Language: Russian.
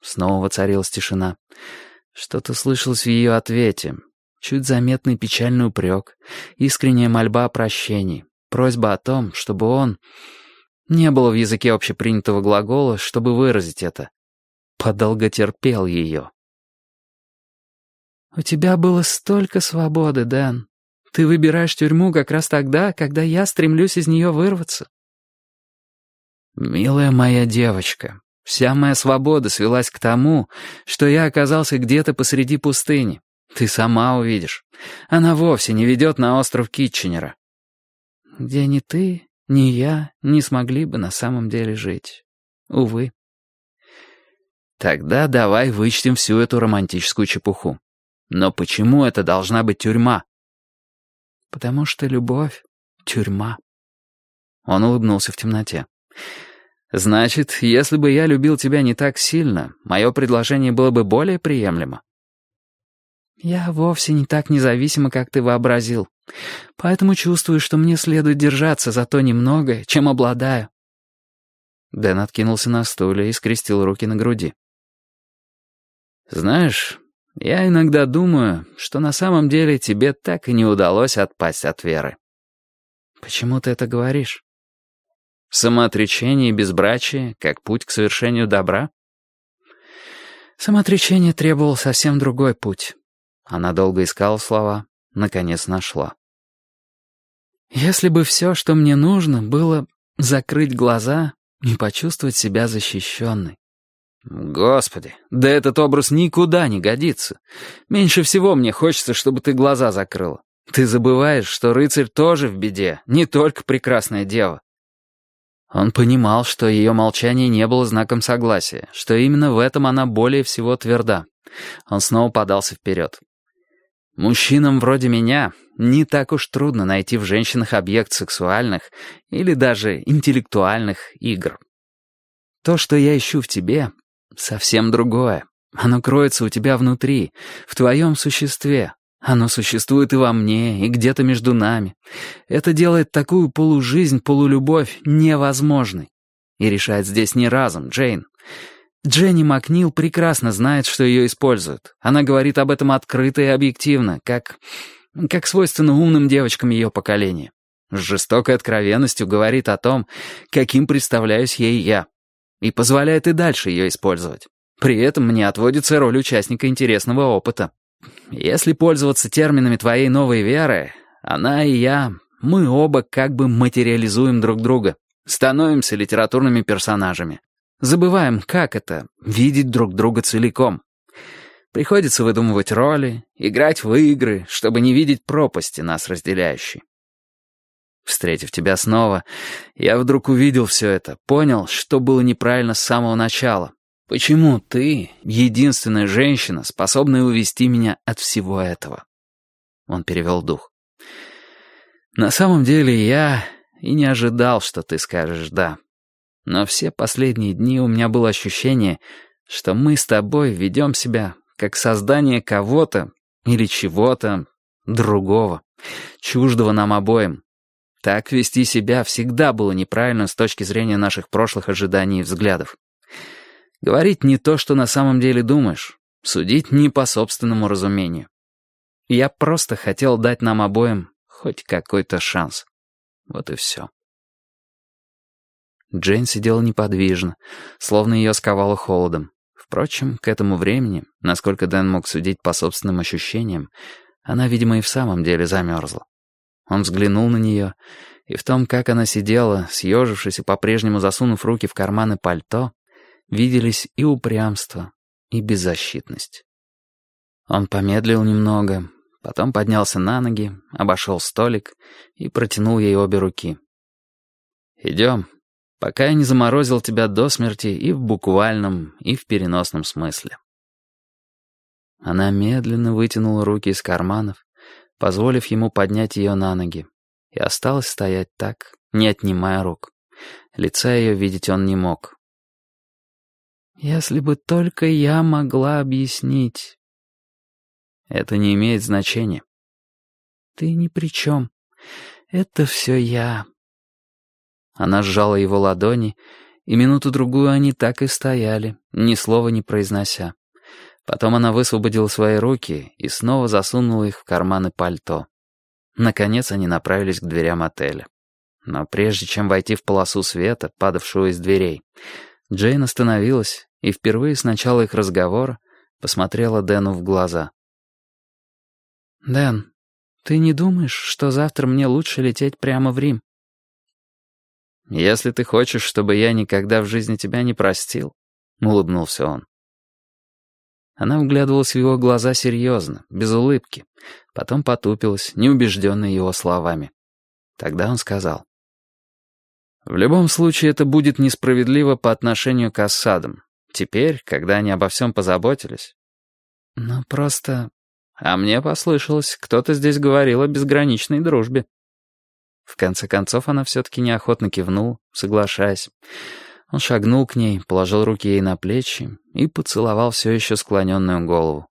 Снова воцарилась тишина. Что-то слышалось в ее ответе. Чуть заметный печальный упрек, искренняя мольба о прощении, просьба о том, чтобы он... Не было в языке общепринятого глагола, чтобы выразить это. Подолготерпел ее. «У тебя было столько свободы, Дэн. Ты выбираешь тюрьму как раз тогда, когда я стремлюсь из нее вырваться». «Милая моя девочка, вся моя свобода свелась к тому, что я оказался где-то посреди пустыни. Ты сама увидишь. Она вовсе не ведет на остров Китченера. Где ни ты, ни я не смогли бы на самом деле жить. Увы». «Тогда давай вычтем всю эту романтическую чепуху. Но почему это должна быть тюрьма?» «Потому что любовь — тюрьма». Он улыбнулся в темноте. «Значит, если бы я любил тебя не так сильно, мое предложение было бы более приемлемо». «Я вовсе не так независима, как ты вообразил. Поэтому чувствую, что мне следует держаться за то немногое, чем обладаю». Дэн откинулся на стуле и скрестил руки на груди. «Знаешь, я иногда думаю, что на самом деле тебе так и не удалось отпасть от веры». «Почему ты это говоришь?» «Самоотречение и безбрачие, как путь к совершению добра?» «Самоотречение требовало совсем другой путь». Она долго искала слова, наконец нашла. «Если бы все, что мне нужно, было закрыть глаза и почувствовать себя защищенной». «Господи, да этот образ никуда не годится. Меньше всего мне хочется, чтобы ты глаза закрыла. Ты забываешь, что рыцарь тоже в беде, не только прекрасная дева». Он понимал, что ее молчание не было знаком согласия, что именно в этом она более всего тверда. Он снова подался вперед. «Мужчинам вроде меня не так уж трудно найти в женщинах объект сексуальных или даже интеллектуальных игр. То, что я ищу в тебе, совсем другое. Оно кроется у тебя внутри, в твоем существе. Оно существует и во мне, и где-то между нами. Это делает такую полужизнь, полулюбовь невозможной. И решает здесь не разум, Джейн. Дженни Макнил прекрасно знает, что ее используют. Она говорит об этом открыто и объективно, как свойственно умным девочкам ее поколения. С жестокой откровенностью говорит о том, каким представляюсь ей я. И позволяет и дальше ее использовать. При этом мне отводится роль участника интересного опыта. Если пользоваться терминами твоей новой веры, она и я, мы оба как бы материализуем друг друга, становимся литературными персонажами. Забываем, как это — видеть друг друга целиком. Приходится выдумывать роли, играть в игры, чтобы не видеть пропасти, нас разделяющей. Встретив тебя снова, я вдруг увидел все это, понял, что было неправильно с самого начала. Почему ты, единственная женщина, способная увести меня от всего этого?» Он перевел дух. «На самом деле я и не ожидал, что ты скажешь «да». Но все последние дни у меня было ощущение, что мы с тобой ведем себя как создание кого-то или чего-то другого, чуждого нам обоим. Так вести себя всегда было неправильно с точки зрения наших прошлых ожиданий и взглядов. Говорить не то, что на самом деле думаешь, судить не по собственному разумению. Я просто хотел дать нам обоим хоть какой-то шанс. Вот и все». Джейн сидела неподвижно, словно ее сковало холодом. Впрочем, к этому времени, насколько Дэн мог судить по собственным ощущениям, она, видимо, и в самом деле замерзла. Он взглянул на нее, и в том, как она сидела, съежившись и по-прежнему засунув руки в карманы пальто, виделись и упрямство, и беззащитность. Он помедлил немного, потом поднялся на ноги, обошел столик и протянул ей обе руки. «Идем, пока я не заморозил тебя до смерти и в буквальном, и в переносном смысле». Она медленно вытянула руки из карманов, позволив ему поднять ее на ноги, и осталась стоять так, не отнимая рук. Лица ее видеть он не мог. «Если бы только я могла объяснить...» «Это не имеет значения». «Ты ни при чем. Это все я». Она сжала его ладони, И минуту-другую они так и стояли, ни слова не произнося. Потом она высвободила свои руки и снова засунула их в карманы пальто. Наконец они направились к дверям отеля. Но прежде чем войти в полосу света, падавшего из дверей, Джейн остановилась и впервые с начала их разговора посмотрела Дэну в глаза. «Дэн, ты не думаешь, что завтра мне лучше лететь прямо в Рим?» «Если ты хочешь, чтобы я никогда в жизни тебя не простил», — улыбнулся он. Она вглядывалась в его глаза серьезно, без улыбки, потом потупилась, неубежденная его словами. Тогда он сказал: «В любом случае это будет несправедливо по отношению к Ассадам. Теперь, когда они обо всем позаботились...» «Ну, просто...» «А мне послышалось, кто-то здесь говорил о безграничной дружбе». В конце концов она все-таки неохотно кивнула, соглашаясь. Он шагнул к ней, положил руки ей на плечи и поцеловал все еще склоненную голову.